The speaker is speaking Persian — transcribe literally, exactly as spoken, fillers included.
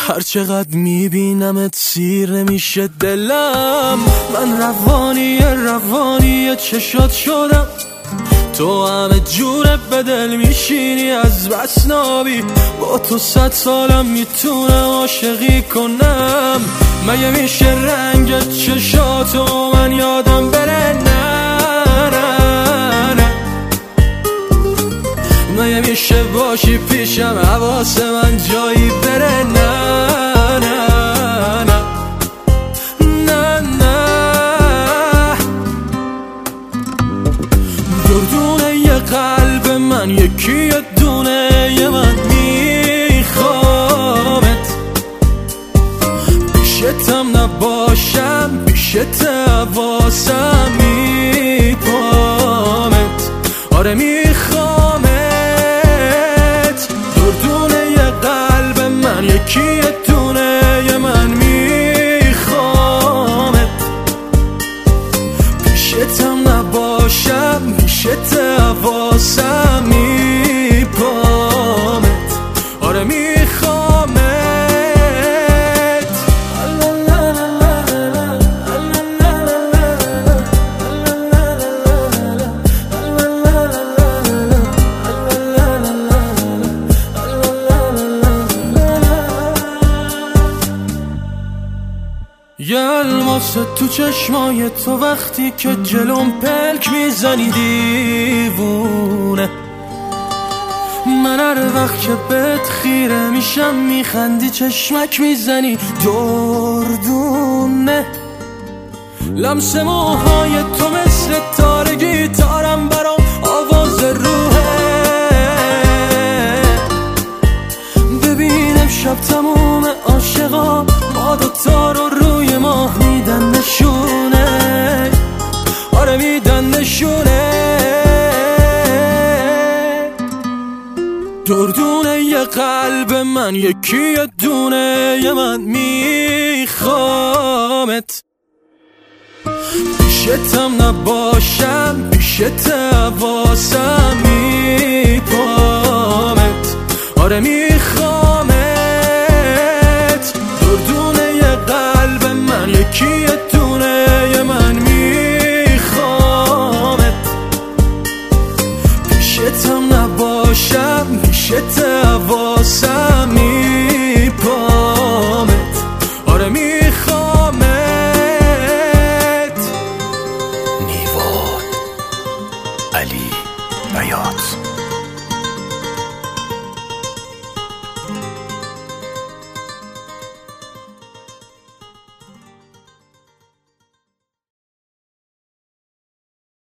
هر چقدر میبینمت سیر نمیشه دلم. من روانی روانی چشات شدم، تو همه جوره به دل میشینی از بس نابی. با تو صد سالم میتونم عاشقی کنم. مگه میشه رنگ چشاتو من یادم بره؟ نه نه نه. مگه میشه باشی پیشم حواس من جایی بره؟ نه نه نه نه نه. دردونه یه قلب من یکی یه دونه یه من میخوامت. پیشتم نباشم پیشت حواسم میپامت. آره میخوامت. دردونه یه قلب من یکی یه دونه یه من میخوامت. پیشتم نباشم پیشت حواسم میپامت. آره میخوامت. یه الماس تو چشمای تو وقتی که جلوم پلک میزنی دیوونه. من هر وقت که بهت خیره میشم میخندی چشمک میزنی دردونه. لمس موهای تو مثل تار گیتارم برام آواز روحه. ببین امشب تموم عاشقا ما دوتا رو روی ماه میدن نشونه. آره میدن نشونه. دردونه یه قلب من یکی یه دونه یه من میخوامت. پیشتم نباشم پیشت حواسم میپامت. آره میخوامت. دردونه یه قلب من یکی یه دونه یه من میخوامت. پیشتم نباشم پیشت حواسم